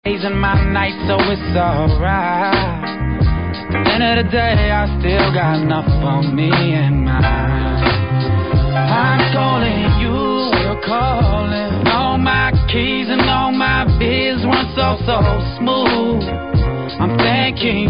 days and my nights, so it's alright. At the end of the day, I still got enough for me and mine. I'm calling you, you're calling. All my keys and all my biz run so smooth. I'm thanking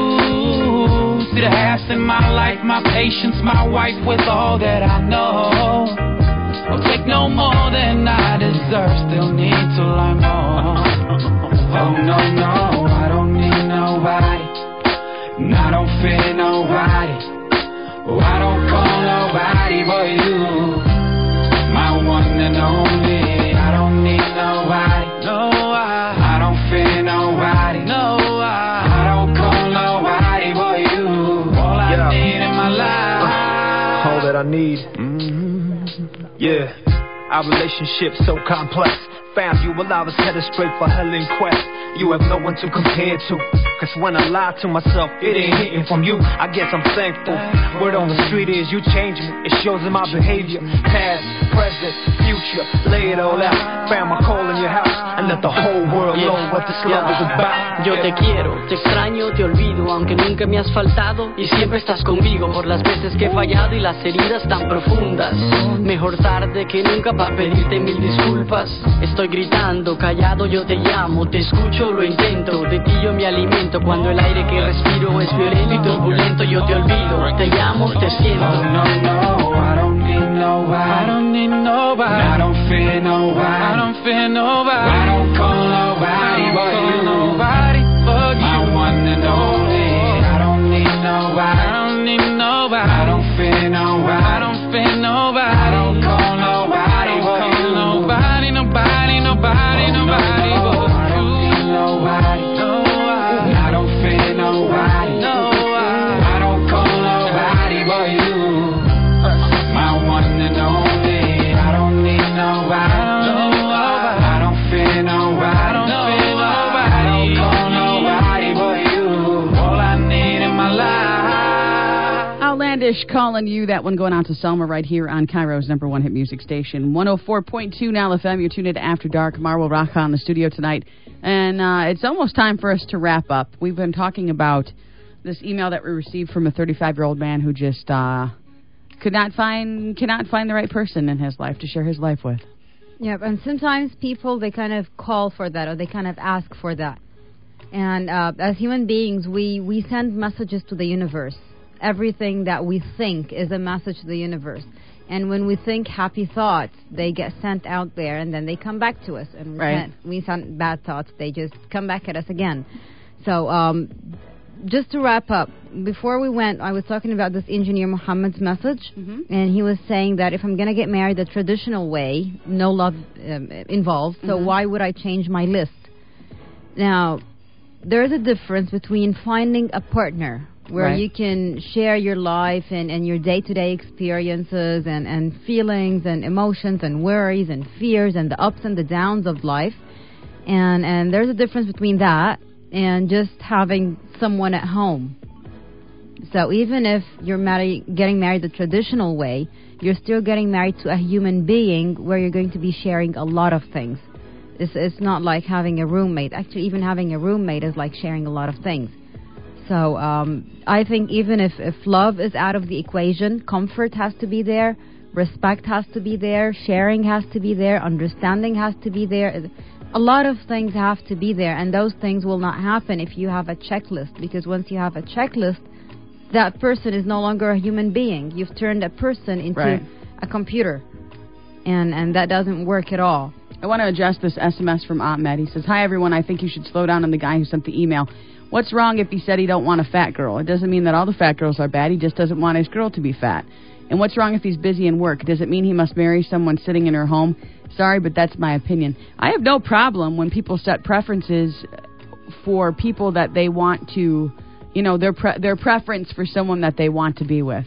you. See the halves in my life, my patience, my wife with all that I know. Don't take no more than I deserve, still need to learn more. Oh no, no, I don't need nobody, and I don't fear nobody. Oh, I don't call nobody but you, my one and only. I don't need nobody, no, I don't fear nobody, no, I don't call nobody but you. All I need in my life, all that I need. Yeah, our relationship so complex. Found you while I was headed straight for hell in quest. You have no one to compare to. Cause when I lie to myself, it ain't hitting from you. I guess I'm thankful. Word on the street is you change me. It shows in my behavior. Past, present, future. Lay it all out. Found my call in your house. And let the whole world know what this love is about. Yo te quiero, te extraño, te olvido. Aunque nunca me has faltado y siempre estás conmigo. Por las veces que he fallado y las heridas tan profundas. Mejor tarde que nunca para pedirte mil disculpas. Estoy gritando, callado yo te llamo. Te escucho, lo intento. De ti yo me alimento. Cuando el aire que respiro es violento y turbulento, yo te olvido. Te llamo, te siento. Oh no, no, I don't need nobody, I don't need nobody, I don't fear nobody, I don't fear nobody, I don't call nobody but you, nobody but you, my one and only. I don't need nobody, I don't need nobody, I don't fear nobody, I don't fear nobody, I don't call nobody but you, nobody, nobody, nobody, nobody but you. I don't need nobody, no, I don't fear nobody, no, I don't call nobody but you, my one and only. I don't need nobody, no, I don't fear nobody, I don't fear nobody, I don't call nobody but you. All I need in my life. Outlandish, Calling You. That one going out to Selma right here on Cairo's number one hit music station, 104.2 Now FM. You're tuned in to After Dark. Marwa Raha in the studio tonight. And it's almost time for us to wrap up. We've been talking about this email that we received from a 35-year-old man who just cannot find the right person in his life to share his life with. Yeah, and sometimes people, they kind of call for that, or they kind of ask for that. And as human beings, we send messages to the universe. Everything that we think is a message to the universe. And when we think happy thoughts, they get sent out there, and then they come back to us. And we send bad thoughts, they just come back at us again. So just to wrap up, before we went, I was talking about this engineer Muhammad's message, and he was saying that if I'm going to get married the traditional way, no love involved, so why would I change my list? Now, there is a difference between finding a partner where you can share your life and your day-to-day experiences and feelings and emotions and worries and fears and the ups and the downs of life. And there's a difference between that and just having someone at home. So even if you're getting married the traditional way, you're still getting married to a human being where you're going to be sharing a lot of things. It's not like having a roommate. Actually, even having a roommate is like sharing a lot of things. So I think even if love is out of the equation, comfort has to be there, respect has to be there, sharing has to be there, understanding has to be there. A lot of things have to be there, and those things will not happen if you have a checklist, because once you have a checklist, that person is no longer a human being. You've turned a person into a computer, and that doesn't work at all. I want to address this SMS from Ahmed. He says, "Hi, everyone. I think you should slow down on the guy who sent the email. What's wrong if he said he don't want a fat girl? It doesn't mean that all the fat girls are bad. He just doesn't want his girl to be fat. And what's wrong if he's busy in work? Does it mean he must marry someone sitting in her home? Sorry, but that's my opinion." I have no problem when people set preferences for people that they want to, their preference for someone that they want to be with.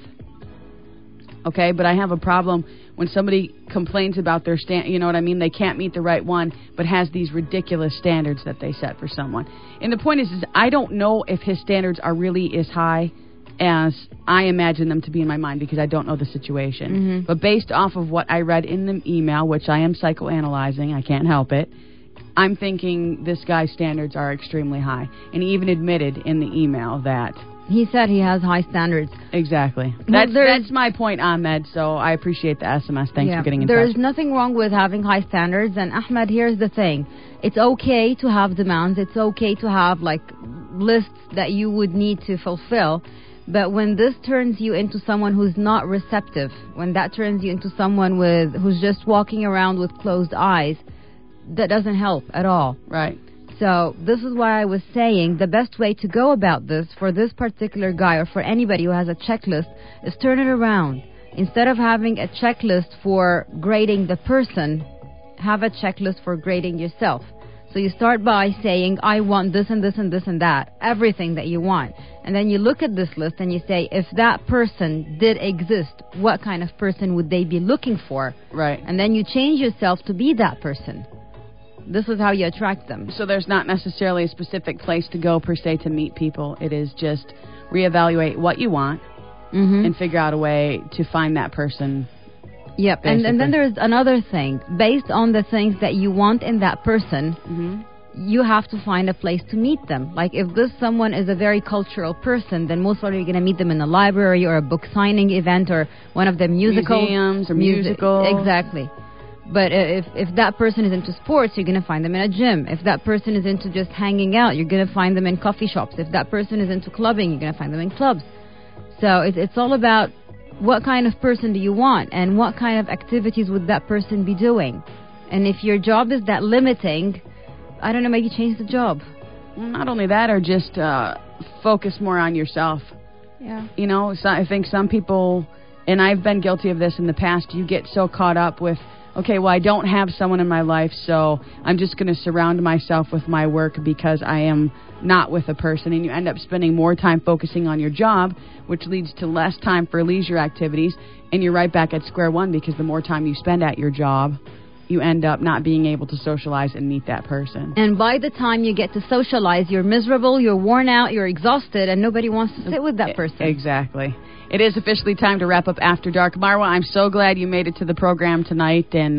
Okay, but I have a problem when somebody complains about their they can't meet the right one, but has these ridiculous standards that they set for someone. And the point is I don't know if his standards are really as high as I imagine them to be in my mind, because I don't know the situation. But based off of what I read in the email, which I am psychoanalyzing, I can't help it, I'm thinking this guy's standards are extremely high. And he even admitted in the email that... He said he has high standards. Exactly. Well, That's my point, Ahmed, so I appreciate the SMS. Thanks for getting in touch. There's nothing wrong with having high standards, and Ahmed, here's the thing. It's okay to have demands. It's okay to have, like, lists that you would need to fulfill. But when this turns you into someone who's not receptive, when that turns you into someone who's just walking around with closed eyes, that doesn't help at all. Right. So this is why I was saying the best way to go about this for this particular guy or for anybody who has a checklist is turn it around. Instead of having a checklist for grading the person, have a checklist for grading yourself. So you start by saying, I want this and this and this and that, everything that you want. And then you look at this list and you say, if that person did exist, what kind of person would they be looking for? Right. And then you change yourself to be that person. This is how you attract them. So there's not necessarily a specific place to go, per se, to meet people. It is just reevaluate what you want and figure out a way to find that person. Yep. And then there's another thing. Based on the things that you want in that person, you have to find a place to meet them. Like, if this someone is a very cultural person, then most likely you're going to meet them in a library or a book signing event or one of the museums or musicals. Exactly. But if that person is into sports, you're going to find them in a gym. If that person is into just hanging out, you're going to find them in coffee shops. If that person is into clubbing, you're going to find them in clubs. So it's all about what kind of person do you want and what kind of activities would that person be doing. And if your job is that limiting, I don't know, maybe change the job. Well, not only that, or just focus more on yourself. Yeah. You know, so I think some people, and I've been guilty of this in the past, you get so caught up with, okay, well, I don't have someone in my life, so I'm just going to surround myself with my work because I am not with a person. And you end up spending more time focusing on your job, which leads to less time for leisure activities. And you're right back at square one because the more time you spend at your job, you end up not being able to socialize and meet that person. And by the time you get to socialize, you're miserable, you're worn out, you're exhausted, and nobody wants to sit with that person. Exactly. It is officially time to wrap up After Dark. Marwa, I'm so glad you made it to the program tonight, and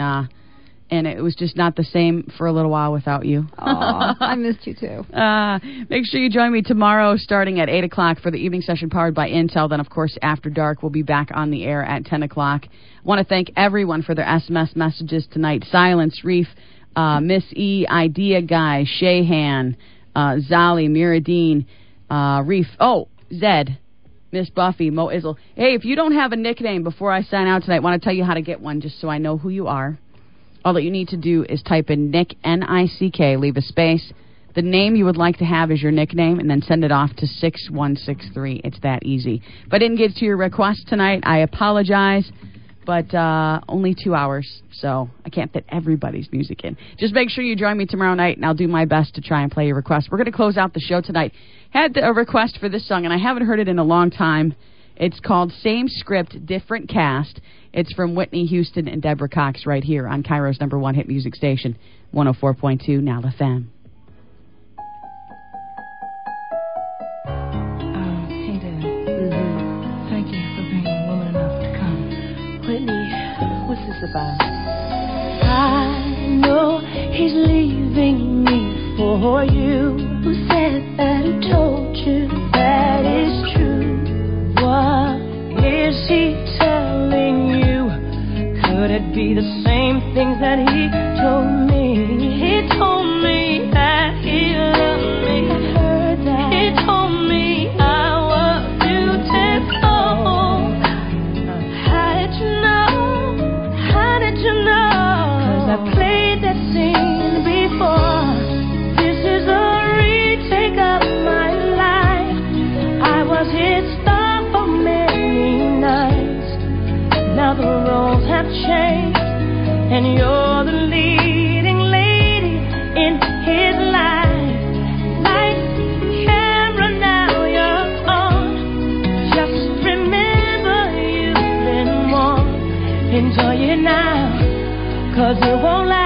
it was just not the same for a little while without you. Aw, I missed you too. Make sure you join me tomorrow starting at 8 o'clock for the evening session powered by Intel. Then, of course, After Dark will be back on the air at 10 o'clock. I want to thank everyone for their SMS messages tonight. Silence, Reef, Miss E, Idea Guy, Shahan, Zali, Muradine, Reef, Zed, Miss Buffy, Mo Izzle. Hey, if you don't have a nickname before I sign out tonight, I want to tell you how to get one just so I know who you are. All that you need to do is type in Nick, N-I-C-K, leave a space. The name you would like to have is your nickname, and then send it off to 6163. It's that easy. If I didn't get to your request tonight, I apologize, but only 2 hours, so I can't fit everybody's music in. Just make sure you join me tomorrow night, and I'll do my best to try and play your request. We're going to close out the show tonight. Had a request for this song, and I haven't heard it in a long time. It's called Same Script, Different Cast. It's from Whitney Houston and Deborah Cox right here on Cairo's #1 hit music station, 104.2 Now FM. Hey there. Thank you for being woman enough to come. Whitney, what's this about? I know he's leaving me for you. Who said that? Who told you that is true? What is he telling you? Could it be the same things that he told me? He told me that he loved me. I heard that. He told me I was beautiful. How did you know? How did you know? 'Cause I played that scene before. This is a retake of my life. I was his star for many nights. Now the roles have changed, and you're the leading lady in his life. Lights, camera, now you're on. Just remember you've been warned. Enjoy it now, 'cause it won't last.